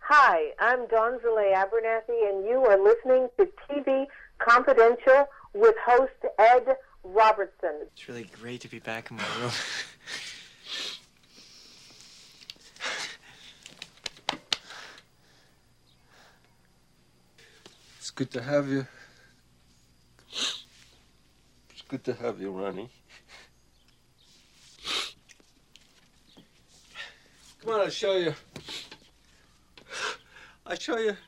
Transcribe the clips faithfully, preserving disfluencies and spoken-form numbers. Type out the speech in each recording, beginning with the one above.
Hi, I'm Dawn Zule Abernathy, and you are listening to T V Confidential with host Ed Robertson. It's really great to be back in my room. It's good to have you. It's good to have you, Ronnie. Come on, I'll show you. I'll show you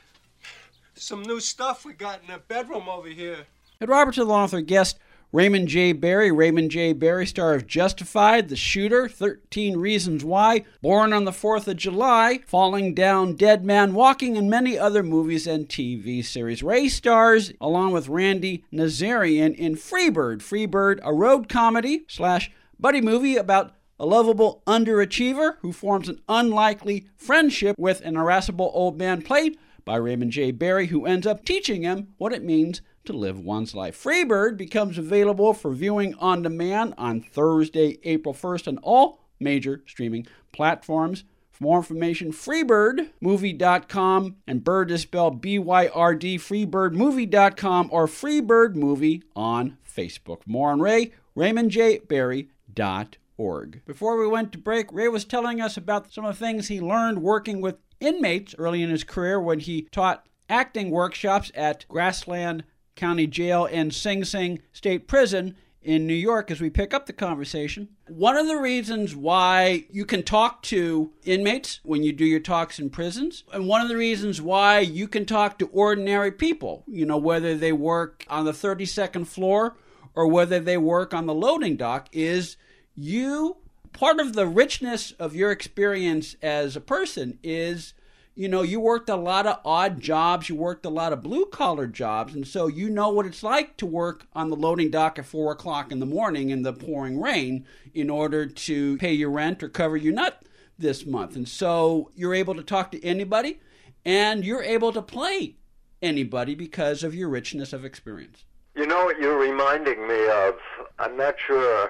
some new stuff we got in the bedroom over here. Ed Robertson, along with our guest, Raymond J. Barry. Raymond J. Barry, star of Justified, The Shooter, thirteen Reasons Why, Born on the fourth of July, Falling Down, Dead Man Walking, and many other movies and T V series. Ray stars, along with Randy Nazarian, in Freebird. Freebird, a road comedy slash buddy movie about a lovable underachiever who forms an unlikely friendship with an irascible old man played by Raymond J. Barry, who ends up teaching him what it means to live one's life. Freebird becomes available for viewing on demand on Thursday, April first on all major streaming platforms. For more information, freebird movie dot com, and Bird is spelled B Y R D, freebird movie dot com, or Freebird Movie on Facebook. More on Ray, raymond j barry dot org. Before we went to break, Ray was telling us about some of the things he learned working with inmates early in his career when he taught acting workshops at Grassland County Jail and Sing Sing State Prison in New York as we pick up the conversation. One of the reasons why you can talk to inmates when you do your talks in prisons, and one of the reasons why you can talk to ordinary people, you know, whether they work on the thirty-second floor or whether they work on the loading dock, is you, part of the richness of your experience as a person is, you know, you worked a lot of odd jobs, you worked a lot of blue-collar jobs, and so you know what it's like to work on the loading dock at four o'clock in the morning in the pouring rain in order to pay your rent or cover your nut this month. And so you're able to talk to anybody, and you're able to play anybody because of your richness of experience. You know what you're reminding me of? I'm not sure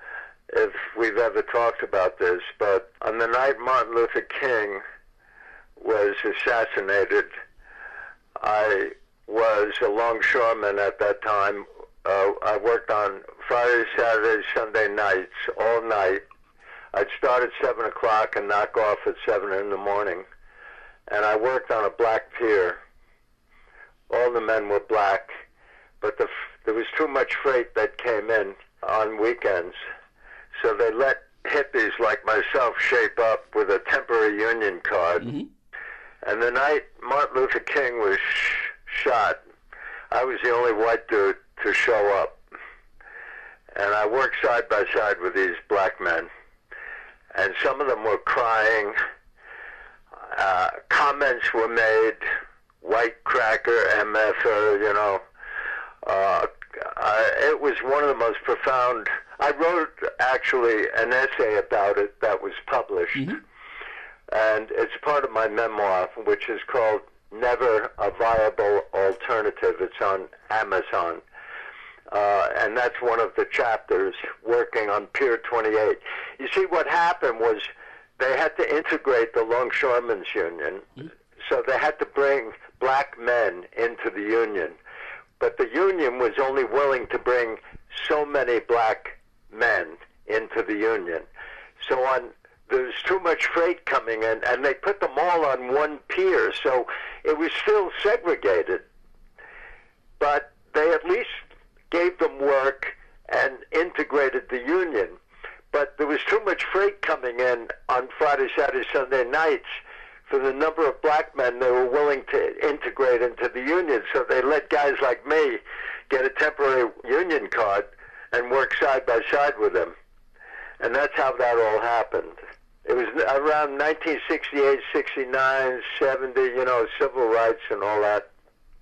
if we've ever talked about this, but on the night Martin Luther King was assassinated, I was a longshoreman at that time. Uh, I worked on Friday, Saturday, Sunday nights, all night. I'd start at seven o'clock and knock off at seven in the morning. And I worked on a black pier. All the men were black, but the, there was too much freight that came in on weekends. So they let hippies like myself shape up with a temporary union card. Mm-hmm. And the night Martin Luther King was sh- shot, I was the only white dude to show up. And I worked side by side with these black men. And some of them were crying. Uh, comments were made, white cracker, M F er, you know. Uh, I, it was one of the most profound. I wrote, actually, an essay about it that was published. Mm-hmm. And it's part of my memoir, which is called Never a Viable Alternative. It's on Amazon. Uh, and that's one of the chapters, working on Pier twenty-eight. You see, what happened was they had to integrate the Longshoremen's Union, mm-hmm. so they had to bring black men into the union. But the union was only willing to bring so many black men into the union. So on there was too much freight coming in, and they put them all on one pier, so it was still segregated. But they at least gave them work and integrated the union. But there was too much freight coming in on Friday, Saturday, Sunday nights for the number of black men they were willing to integrate into the union, so they let guys like me get a temporary union card and work side by side with them. And that's how that all happened. It was around nineteen sixty-eight, sixty-nine, seventy, you know, civil rights and all that.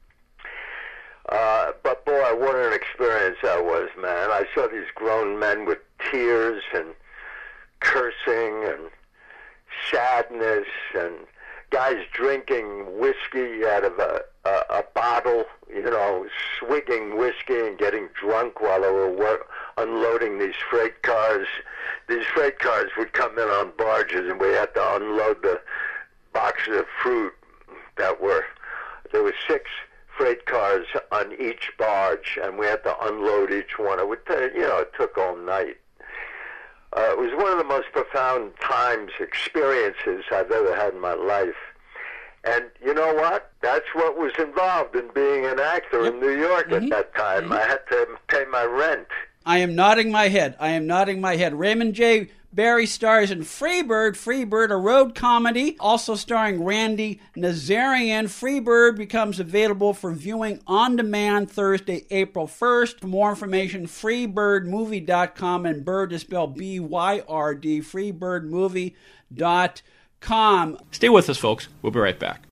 Uh, but boy, what an experience that was, man. I saw these grown men with tears and cursing and sadness, and guys drinking whiskey out of a, a, a bottle, you know, swigging whiskey and getting drunk while they were work, unloading these freight cars. These freight cars would come in on barges, and we had to unload the boxes of fruit that were, there were six freight cars on each barge, and we had to unload each one. It would, take, you know, it took all night. Uh, it was one of the most profound times, experiences I've ever had in my life. And you know what? That's what was involved in being an actor Yep. in New York Mm-hmm. at that time. Mm-hmm. I had to pay my rent. I am nodding my head. I am nodding my head. Raymond J. Barry stars in Freebird. Freebird, a road comedy, also starring Randy Nazarian. Freebird becomes available for viewing on demand Thursday, April first. For more information, free bird movie dot com, and bird is spelled B Y R D, free bird movie dot com. Stay with us, folks. We'll be right back.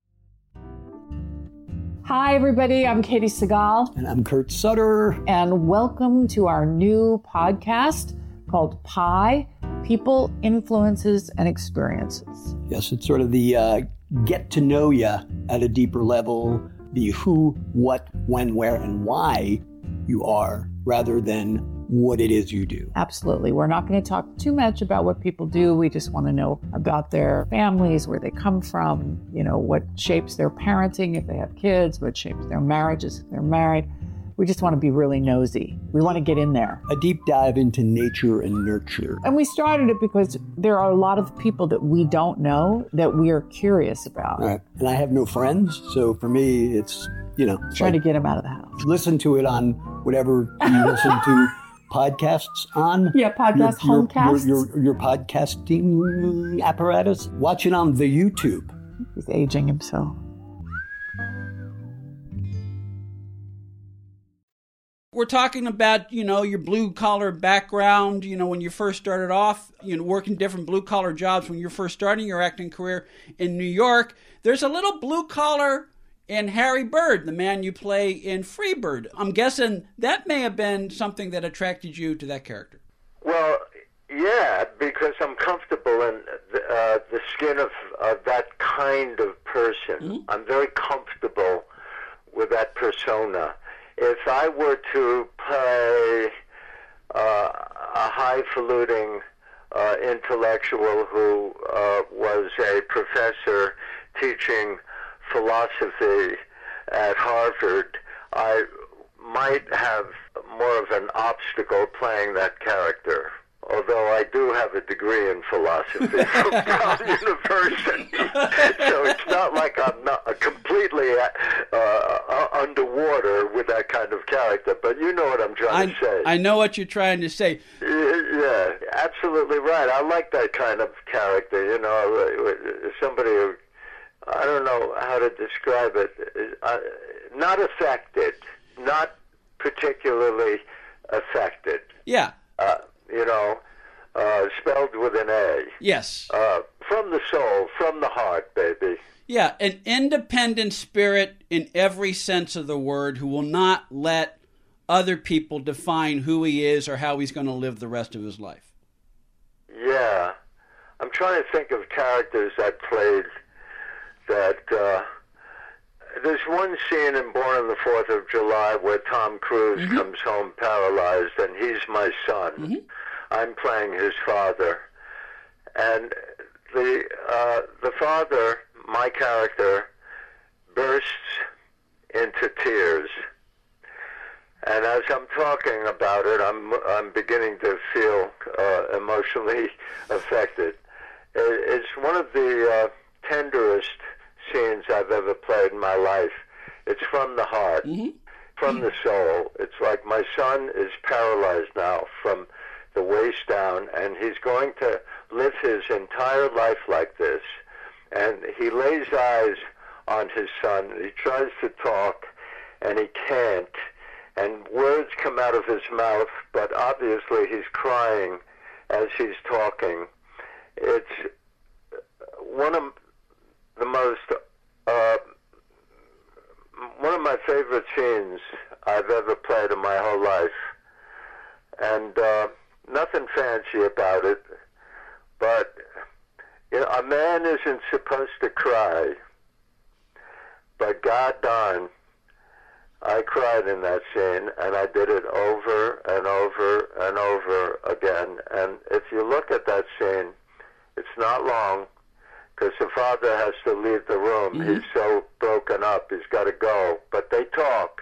Hi, everybody. I'm Katie Segal, And I'm Kurt Sutter. and welcome to our new podcast called Pi, People, Influences, and Experiences. Yes, it's sort of the uh, get to know you at a deeper level, the who, what, when, where, and why you are, rather than what it is you do. Absolutely. We're not going to talk too much about what people do. We just want to know about their families, where they come from, you know, what shapes their parenting if they have kids, what shapes their marriages if they're married. We just want to be really nosy. We want to get in there. A deep dive into nature and nurture. And we started it because there are a lot of people that we don't know that we are curious about. All right. And I have no friends, so for me, it's, you know, Trying like, to get them out of the house. listen to it on whatever you listen to podcasts on. Yeah, podcast, your, homecasts. Your, your, your podcasting apparatus. Watch it on the YouTube. He's aging himself. We're talking about, you know, your blue-collar background, you know, when you first started off, you know, working different blue-collar jobs when you're first starting your acting career in New York. There's a little blue-collar in Harry Bird, the man you play in Freebird. I'm guessing that may have been something that attracted you to that character. Well, yeah, because I'm comfortable in the, uh, the skin of, of that kind of person. Mm-hmm. I'm very comfortable with that persona. If I were to play uh, a highfalutin uh, intellectual who uh, was a professor teaching philosophy at Harvard, I might have more of an obstacle playing that character. Although I do have a degree in philosophy from Brown University, so it's not like I'm not completely uh, uh, underwater with that kind of character. But you know what I'm trying I, to say. I know what you're trying to say. Yeah, absolutely right. I like that kind of character. You know, somebody who, I don't know how to describe it, uh, not affected, not particularly affected. Yeah. Uh, you know, uh, spelled with an A. Yes. Uh, from the soul, from the heart, baby. Yeah, an independent spirit in every sense of the word who will not let other people define who he is or how he's going to live the rest of his life. Yeah. I'm trying to think of characters I played that... Uh, there's one scene in Born on the Fourth of July where Tom Cruise mm-hmm. comes home paralyzed, and he's my son. Mm-hmm. I'm playing his father. And the uh, the father, my character, bursts into tears. And as I'm talking about it, I'm I'm beginning to feel uh, emotionally affected. It's one of the uh, tenderest scenes I've ever played in my life. It's from the heart, mm-hmm. from the soul. It's like my son is paralyzed now from the waist down, and he's going to live his entire life like this. And he lays eyes on his son. He tries to talk, and he can't. And words come out of his mouth, but obviously he's crying as he's talking. It's one of the most, uh, one of my favorite scenes I've ever played in my whole life. And uh, nothing fancy about it, but you know, a man isn't supposed to cry, but God darn, I cried in that scene, and I did it over and over and over again. And if you look at that scene, it's not long. because the father has to leave the room. Mm-hmm. He's so broken up. He's got to go. But they talk.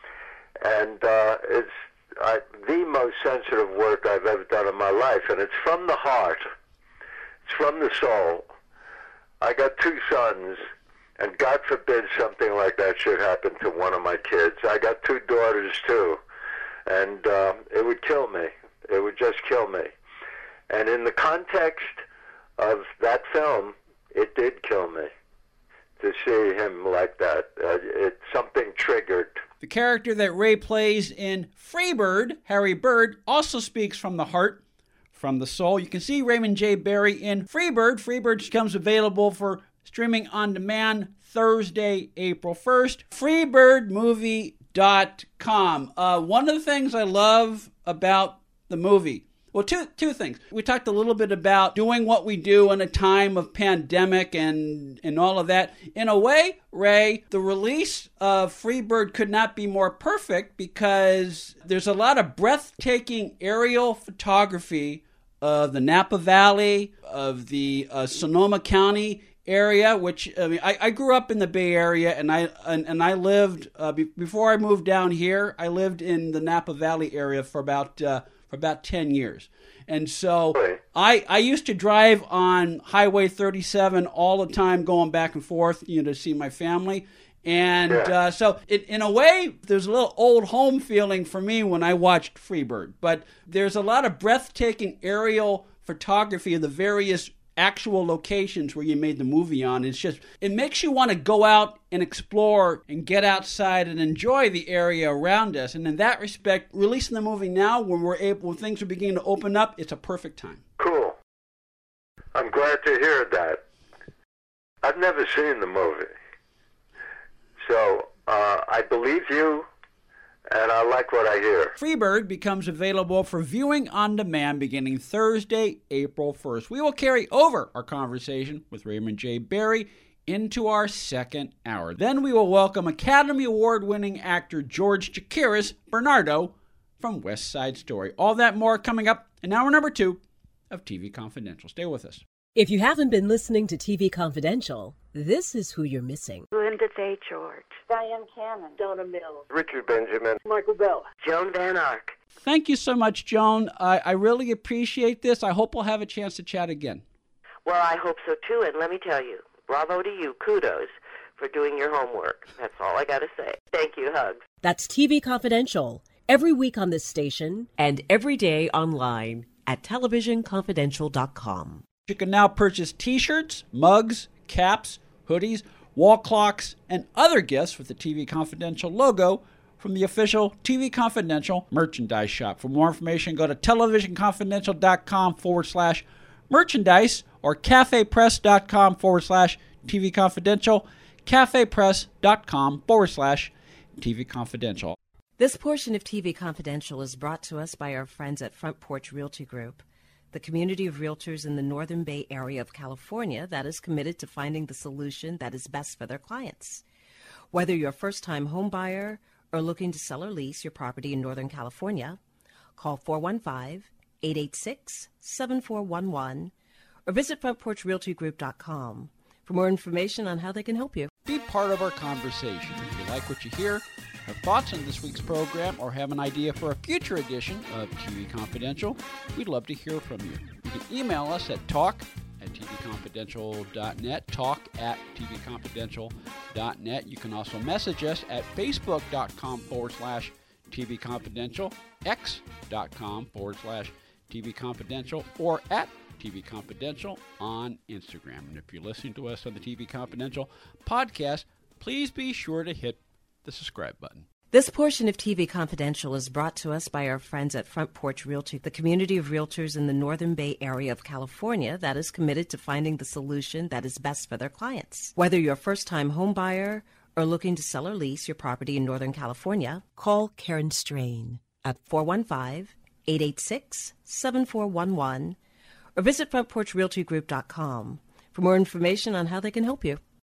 And uh, it's I, the most sensitive work I've ever done in my life. And it's from the heart. It's from the soul. I got two sons, and God forbid something like that should happen to one of my kids. I got two daughters, too. And uh, it would kill me. It would just kill me. And in the context of that film, it did kill me to see him like that. Uh, it something triggered. The character that Ray plays in Freebird, Harry Bird, also speaks from the heart, from the soul. You can see Raymond J. Barry in Freebird. Freebird becomes available for streaming on demand Thursday, April first. freebird movie dot com. Uh, one of the things I love about the movie, well, two two things. We talked a little bit about doing what we do in a time of pandemic and, and all of that. In a way, Ray, the release of Freebird could not be more perfect because there's a lot of breathtaking aerial photography of the Napa Valley, of the uh, Sonoma County area, which I mean, I, I grew up in the Bay Area, and I and, and I lived uh, be, before I moved down here. I lived in the Napa Valley area for about uh, for about ten years, and so I I used to drive on Highway thirty-seven all the time, going back and forth, you know, to see my family. And uh, so, it, in a way, there's a little old home feeling for me when I watched Freebird. But there's a lot of breathtaking aerial photography of the various actual locations where you made the movie on. It's just, it makes you want to go out and explore and get outside and enjoy the area around us. And in that respect, releasing the movie now, when we're able, when things are beginning to open up, it's a perfect time. Cool. I'm glad to hear that. I've never seen the movie. So, uh, I believe you, and I like what I hear. Freebird becomes available for viewing on demand beginning Thursday, April first. We will carry over our conversation with Raymond J. Barry into our second hour. Then we will welcome Academy Award-winning actor George Chakiris Bernardo from West Side Story. All that more coming up in hour number two of T V Confidential. Stay with us. If you haven't been listening to T V Confidential, this is who you're missing. Linda J. George. Diane Cannon. Donna Mills. Richard Benjamin. Michael Bell. Joan Van Ark. Thank you so much, Joan. I, I really appreciate this. I hope we'll have a chance to chat again. Well, I hope so, too. And let me tell you, bravo to you. Kudos for doing your homework. That's all I got to say. Thank you. Hugs. That's T V Confidential. Every week on this station and every day online at television confidential dot com. You can now purchase t-shirts, mugs, caps, hoodies, wall clocks, and other gifts with the T V Confidential logo from the official T V Confidential merchandise shop. For more information, go to television confidential dot com forward slash merchandise or cafepress.com forward slash TV Confidential, cafepress.com forward slash TV Confidential. This portion of T V Confidential is brought to us by our friends at Front Porch Realty Group, the community of realtors in the Northern Bay Area of California that is committed to finding the solution that is best for their clients. Whether you're a first-time home buyer or looking to sell or lease your property in Northern California, call four one five, eight eight six, seven four one one or visit front porch realty group dot com for more information on how they can help you. Be part of our conversation. If you like what you hear, have thoughts on this week's program, or have an idea for a future edition of T V Confidential, we'd love to hear from you. You can email us at talk at t v confidential dot net, talk at t v confidential dot net. You can also message us at facebook.com forward slash TV Confidential, x.com forward slash TV Confidential, or at T V Confidential on Instagram. And if you're listening to us on the T V Confidential podcast, please be sure to hit the subscribe button. This portion of T V Confidential is brought to us by our friends at Front Porch Realty, the community of realtors in the Northern Bay Area of California that is committed to finding the solution that is best for their clients. Whether you're a first-time home buyer or looking to sell or lease your property in Northern California, call Karen Strain at four one five, eight eight six, seven four one one or visit front porch realty group dot com for more information on how they can help you.